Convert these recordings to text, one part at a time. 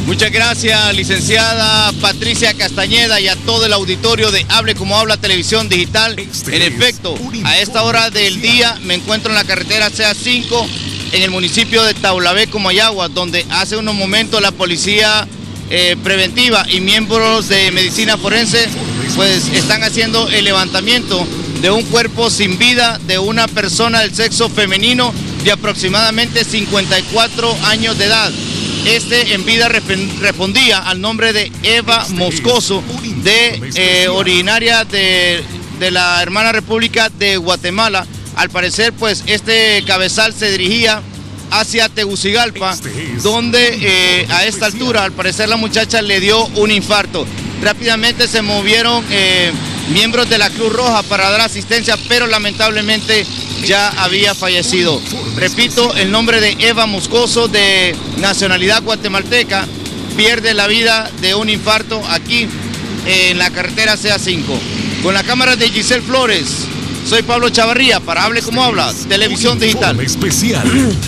Muchas gracias, licenciada Patricia Castañeda, y a todo el auditorio de Hable Como Habla Televisión Digital. En efecto, a esta hora del día me encuentro en la carretera CA5 en el municipio de Taulabé, Comayagua, donde hace unos momentos la policía preventiva y miembros de medicina forense pues están haciendo el levantamiento de un cuerpo sin vida de una persona del sexo femenino de aproximadamente 54 años de edad. Este en vida respondía al nombre de Eva Moscoso, originaria de la hermana República de Guatemala. Al parecer, pues, este cabezal se dirigía hacia Tegucigalpa, donde a esta altura, al parecer, la muchacha le dio un infarto. Rápidamente se movieron miembros de la Cruz Roja para dar asistencia, pero lamentablemente ya había fallecido. Repito, el nombre de Eva Moscoso, de nacionalidad guatemalteca, pierde la vida de un infarto aquí en la carretera CA5. Con la cámara de Giselle Flores, soy Pablo Chavarría para Hable Como Habla, Televisión Digital. Especial.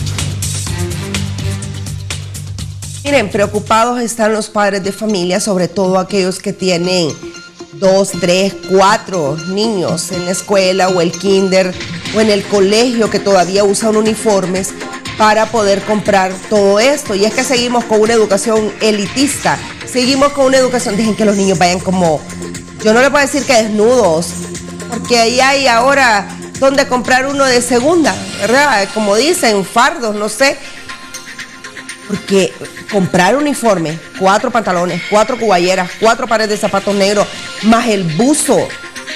Miren, preocupados están los padres de familia, sobre todo aquellos que tienen 2, 3, 4 niños en la escuela o el kinder o en el colegio que todavía usan uniformes para poder comprar todo esto. Y es que seguimos con una educación elitista, seguimos con una educación, dejen que los niños vayan como, yo no les puedo decir que desnudos, porque ahí hay ahora donde comprar uno de segunda, ¿verdad? Como dicen, fardos, no sé. Porque comprar uniforme, 4 pantalones, 4 cuballeras, 4 pares de zapatos negros, más el buzo